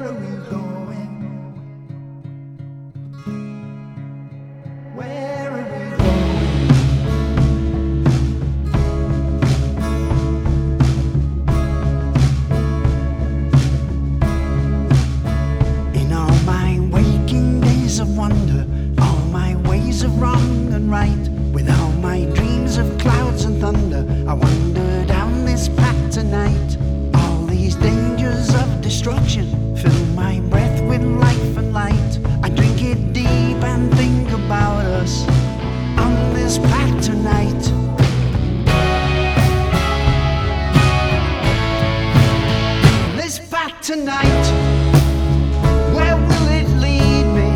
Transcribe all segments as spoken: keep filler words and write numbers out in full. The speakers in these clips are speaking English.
are we going? Where are we going? In all my waking days of wonder, all my ways of wrong and right, with all my dreams of clouds and thunder, I wander down this path tonight. All these dangers of destruction fill my breath with life and light. I drink it deep and think about us on this path tonight. This path tonight, where will it lead me?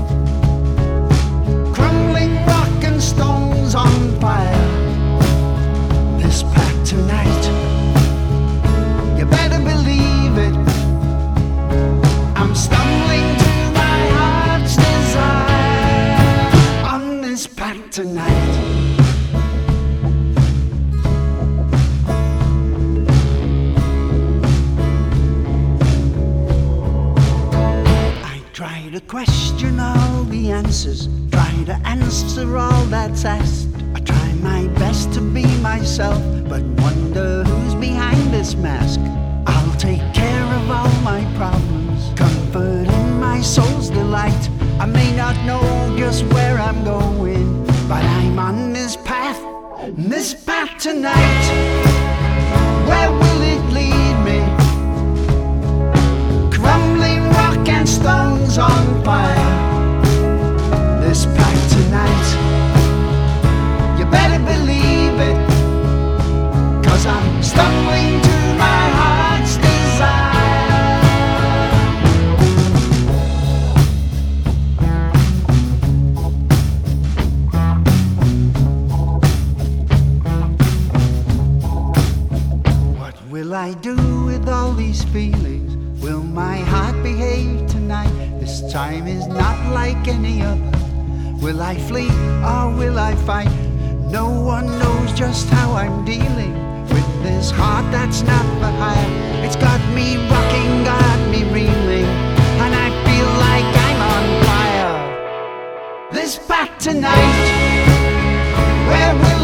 Crumbling rock and stones on fire. This path tonight, you better believe it, I'm stumbling to my heart's desire on this path tonight. I try to question all the answers, try to answer all that's asked. I try my best to be myself, but wonder who's behind this mask. I'll take care of all my problems, comfort in my soul's delight. I may not know just where I'm going, but I'm on this path, this path tonight. Where will it lead me? Crumbling rock and stones on fire. This path tonight, you better believe it, 'cause I'm stumbling to my heart's desire. What will I do with all these feelings? Will my heart behave tonight? This time is not like any other. Will I flee or will I fight? No one knows just how I'm dealing with this heart that's not for hire. It's got me rocking, got me reeling, and I feel like I'm on fire. This path tonight, where will